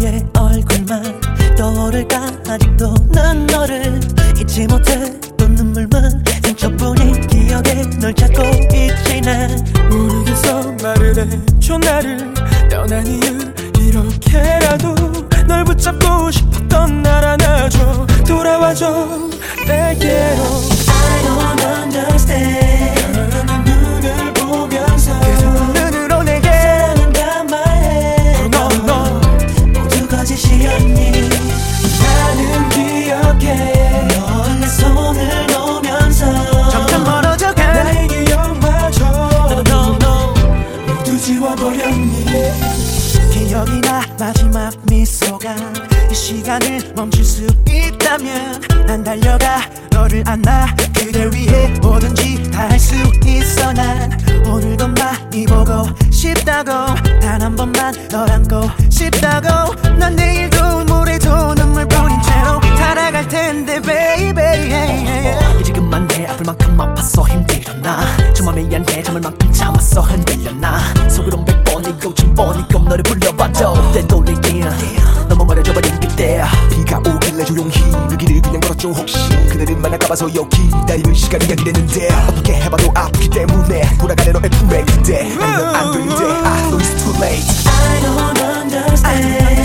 너의 얼굴만 떠오를까. 아직도 난 너를 잊지 못해. 또 눈물만 상처뿐인 기억에 널 찾고 있지. 난 모르겠어 말을 해줘. 나를 떠난 이유 이렇게라도 널 붙잡고 싶었던 날 안아줘. 돌아와줘 내게로. I don't understand. 변하는 눈을 보면서 계속 눈으로 내게 사랑한단 말해. 너 모두 거짓이었니. 나는 기억해. 넌 내 손을 놓으면서 점점 멀어져가. 나의 기억마저 모두 지워버렸니. 기억이 나 마지막 미소가. 이 시간을 멈출 수 있다면 난 달려가 너를 안아. 그댈 위해 뭐든지 다 할 수 있어. 난 오늘도 많이 보고 싶다고. 단 한 번만 널 안고 싶다고. 난 내일도 모레도 눈물뿐인 채로 살아갈 텐데 baby. 이제 그만해. 아플 만큼 아팠어 힘들어 나. 정말 미안해. 잠을 만큼 참았어 흔들려 나. 속으론 100번이고 1000번이고 너를 불러봐도 되돌리긴 너무 멀어져버린 그때. 비가 오길래 조용히 그 길을 그냥 걸었죠. 혹시 그들은 만날까봐서 여기 기다리는 시간이 아니랬는데 어떻게 해봐도 아프기 때문에 돌아가네 너의 품에 그대. 아니면 안 되는데 I know it's too late. I don't understand.